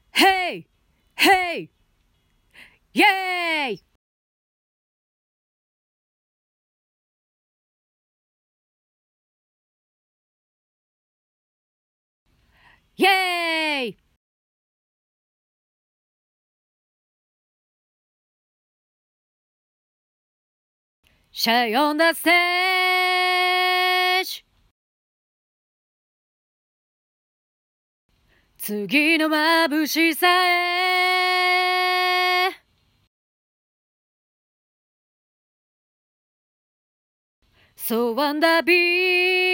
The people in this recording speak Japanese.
ヘイヘイイエーイイエーイシャイオンダステージ次の眩しさへSo wonder be